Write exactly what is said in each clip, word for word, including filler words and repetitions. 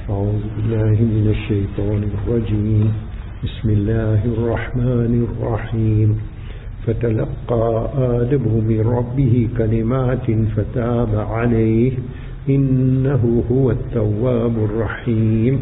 أعوذ بالله من الشيطان الرجيم بسم الله الرحمن الرحيم فتلقى آدم من ربه كلمات فتاب عليه إنه هو التواب الرحيم.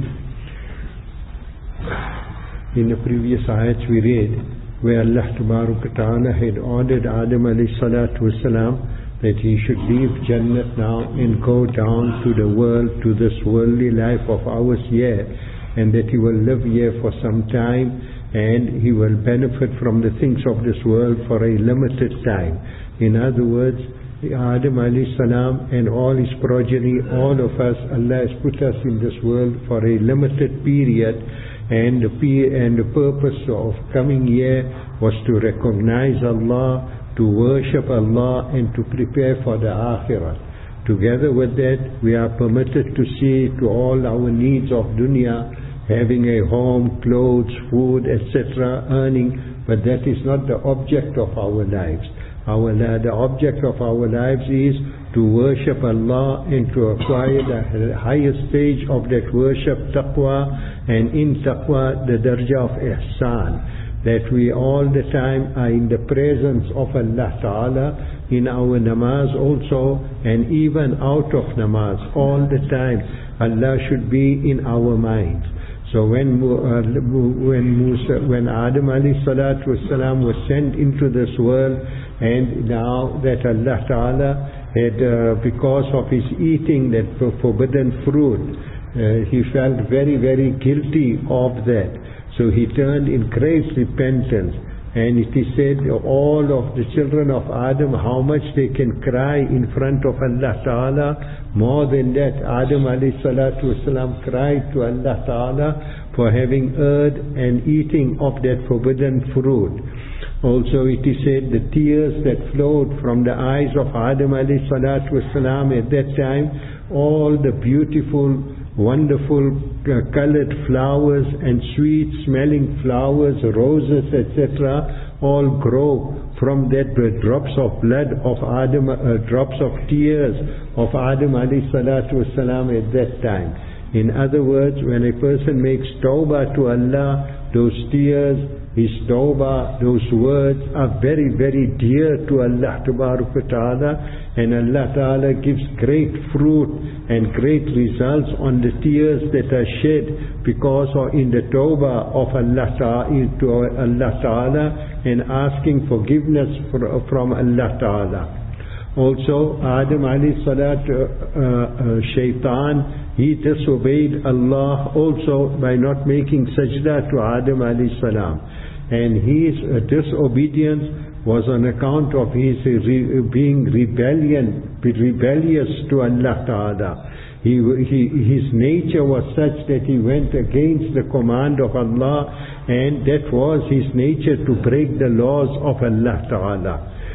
In the previous ayats we read where Allah Ta'ala had ordered Adam alayhi salatu wasalam that he should leave Jannat now and go down to the world, to this worldly life of ours here, and that he will live here for some time and he will benefit from the things of this world for a limited time. In other words, Adam alayhi salam and all his progeny, all of us, Allah has put us in this world for a limited period, and the, and the purpose of coming here was to recognize Allah, to worship Allah, and to prepare for the Akhirah. Together with that, we are permitted to see to all our needs of dunya, having a home, clothes, food, et cetera, earning, but that is not the object of our lives. Our, the object of our lives is to worship Allah and to acquire the highest stage of that worship, taqwa, and in taqwa the darjah of ihsan. That we all the time are in the presence of Allah Ta'ala in our namaz also, and even out of namaz, all the time Allah should be in our minds. So when uh, when Musa, when Adam alayhi salatu wasalam was sent into this world, and now that Allah Ta'ala had, uh, because of his eating that forbidden fruit, uh, he felt very, very guilty of that. So he turned in great repentance, and it is said all of the children of Adam, how much they can cry in front of Allah Ta'ala. More than that, Adam alayhi salatu wasalam cried to Allah Ta'ala for having erred and eating of that forbidden fruit. Also it is said the tears that flowed from the eyes of Adam alayhi salatu wasalam at that time, all the beautiful, wonderful uh, colored flowers and sweet smelling flowers, roses, et cetera, all grow from that drops of blood of Adam, uh, drops of tears of Adam alayhi salatu wasalam at that time. In other words, when a person makes tawbah to Allah, those tears, his tawbah, those words are very, very dear to Allah Ta'ala, and Allah Ta'ala gives great fruit and great results on the tears that are shed because of in the tawbah of Allah Ta'ala, to Allah Ta'ala, and asking forgiveness for, from Allah Ta'ala. Also, Adam alayhi salatu uh, uh, shaitan, he disobeyed Allah also by not making sajda to Adam alayhi salam. And his uh, disobedience was on account of his uh, re being rebellion, rebellious to Allah Ta'ala. He, he, his nature was such that he went against the command of Allah, and that was his nature to break the laws of Allah Ta'ala.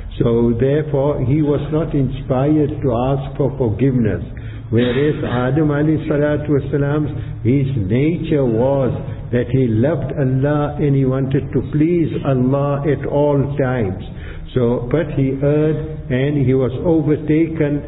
So therefore he was not inspired to ask for forgiveness. Whereas Adam alayhi salatu wasalam's, his nature was that he loved Allah and he wanted to please Allah at all times. So, but he erred and he was overtaken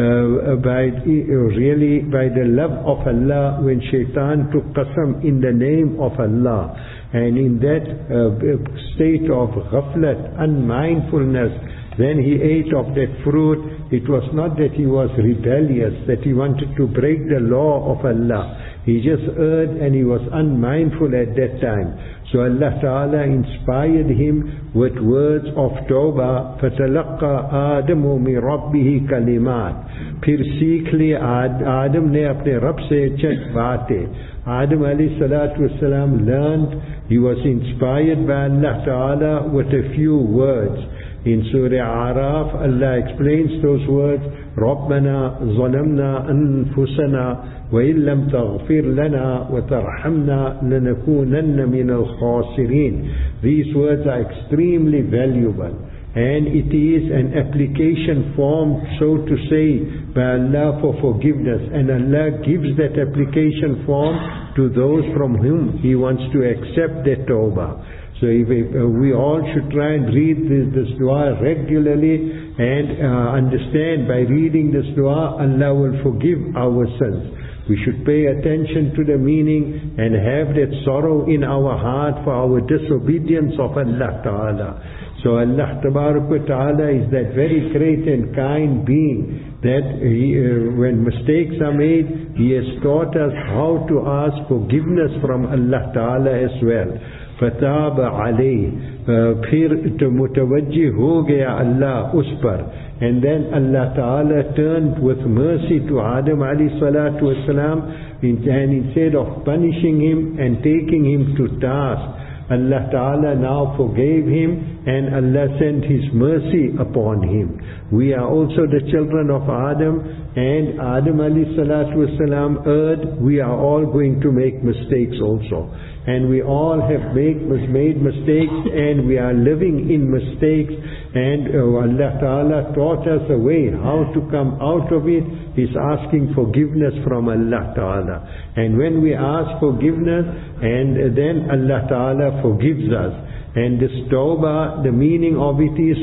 by, by really by the love of Allah when shaitan took qasam in the name of Allah. And in that uh, state of ghaflat, unmindfulness, when he ate of that fruit, it was not that he was rebellious, that he wanted to break the law of Allah. He just erred and he was unmindful at that time. So Allah Ta'ala inspired him with words of tawbah, فَتَلَقَّى آدَمُ مِنْ رَبِّهِ كَلِمَاتٍ. फिर सीख लिए आदम ने अपने रब से चंद बातें. Adam alayhi salatu wasalam learned, he was inspired by Allah Ta'ala with a few words. In Surah Araf, Allah explains those words, رَبَّنَا ظَلَمْنَا أَنفُسَنَا وَإِن لَمْ تَغْفِرْ لَنَا وَتَرْحَمْنَا لَنَكُونَنَّ مِنَ الْخَاسِرِينَ. These words are extremely valuable, and it is an application form, so to say, by Allah for forgiveness, and Allah gives that application form to those from whom He wants to accept their tawbah. So if we, uh, we all should try and read this, this dua regularly, and uh, understand by reading this dua, Allah will forgive our sins. We should pay attention to the meaning and have that sorrow in our heart for our disobedience of Allah Ta'ala. So Allah Ta'ala is that very great and kind being that he, uh, when mistakes are made, He has taught us how to ask forgiveness from Allah Ta'ala as well. فَتَابَ عَلَيْهِ phir to mutawajjih ho gaya Allah us par. And then Allah Ta'ala turned with mercy to Adam alayhi salatu wasalam, and instead of punishing him and taking him to task, Allah Ta'ala now forgave him and Allah sent His mercy upon him. We are also the children of Adam, and Adam alayhi salatu wasalam erred. We are all going to make mistakes also. And we all have make, made mistakes, and we are living in mistakes, and uh, Allah Ta'ala taught us a way how to come out of it. Is asking forgiveness from Allah Ta'ala. And when we ask forgiveness, and then Allah Ta'ala forgives us. And this tawbah, the meaning of it is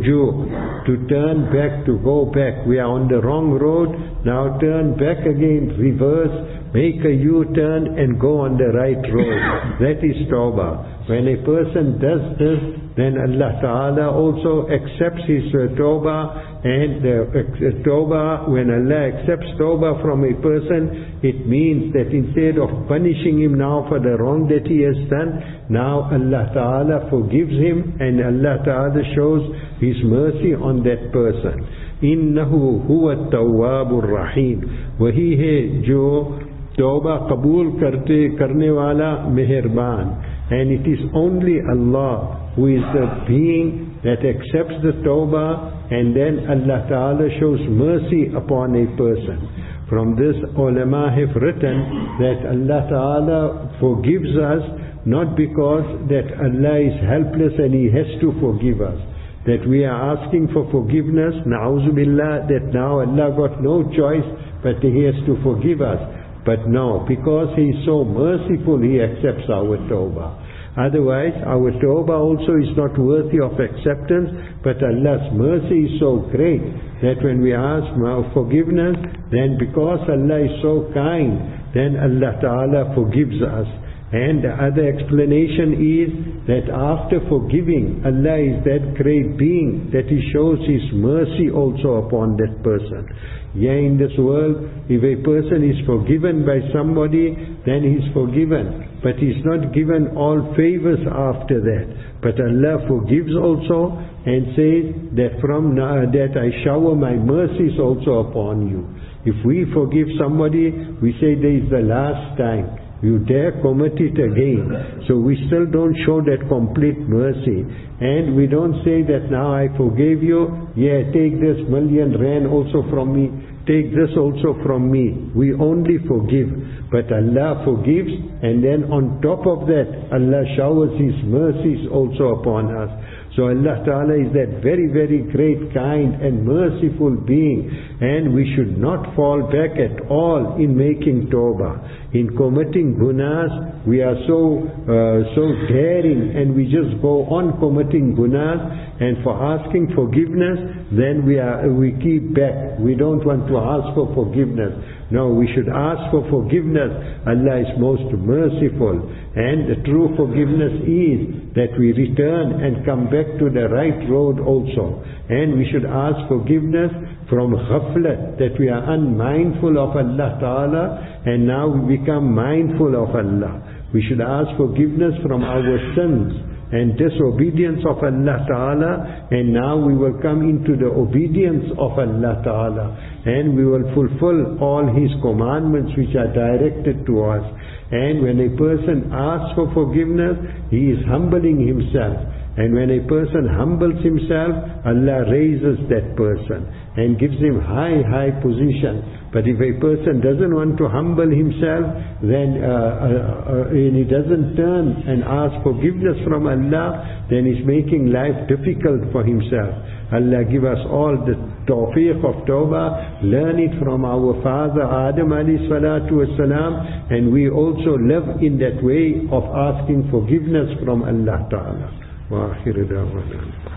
ruju, to turn back, to go back. We are on the wrong road, now turn back again, reverse, make a U-turn and go on the right road. That is tawbah. When a person does this, then Allah Ta'ala also accepts his uh, tawbah. And uh, tawbah, when Allah accepts tawbah from a person, it means that instead of punishing him now for the wrong that he has done, now Allah Ta'ala forgives him, and Allah Ta'ala shows His mercy on that person. Innahu huwa at-tawwabur rahim. Wahi hai jo tawbah qabul karte karne wala meherban. And it is only Allah who is the being that accepts the tawbah, and then Allah Ta'ala shows mercy upon a person. From this, ulama have written that Allah Ta'ala forgives us not because that Allah is helpless and He has to forgive us. That we are asking for forgiveness, na'uzu billah, that now Allah got no choice but He has to forgive us. But no, because He is so merciful, He accepts our tawbah. Otherwise, our tawbah also is not worthy of acceptance, but Allah's mercy is so great that when we ask forgiveness, then because Allah is so kind, then Allah Ta'ala forgives us. And the other explanation is that after forgiving, Allah is that great being that He shows His mercy also upon that person. Yeah, in this world, if a person is forgiven by somebody, then he is forgiven. But he is not given all favors after that. But Allah forgives also and says that from now that I shower my mercies also upon you. If we forgive somebody, we say there is the last time. You dare commit it again. So we still don't show that complete mercy. And we don't say that now I forgave you, yeah, take this million rand also from me, take this also from me. We only forgive. But Allah forgives, and then on top of that, Allah showers His mercies also upon us. So Allah Ta'ala is that very, very great, kind and merciful being, and we should not fall back at all in making tawbah. In committing gunas, we are so uh, so daring, and we just go on committing gunas, and for asking forgiveness, then we are we keep back. We don't want to ask for forgiveness. No, we should ask for forgiveness. Allah is most merciful, and the true forgiveness is that we return and come back to the right road also. And we should ask forgiveness from ghaflat, that we are unmindful of Allah Ta'ala, and now we become mindful of Allah. We should ask forgiveness from our sins and disobedience of Allah Ta'ala, and now we will come into the obedience of Allah Ta'ala, and we will fulfill all His commandments which are directed to us. And when a person asks for forgiveness, he is humbling himself. And when a person humbles himself, Allah raises that person and gives him high, high position. But if a person doesn't want to humble himself, then uh, uh, uh, and he doesn't turn and ask forgiveness from Allah, then he's making life difficult for himself. Allah give us all the tawfiq of tawbah, learn it from our father Adam alayhi salatu wasalam, and we also live in that way of asking forgiveness from Allah Ta'ala. Wa akhiru da'wana.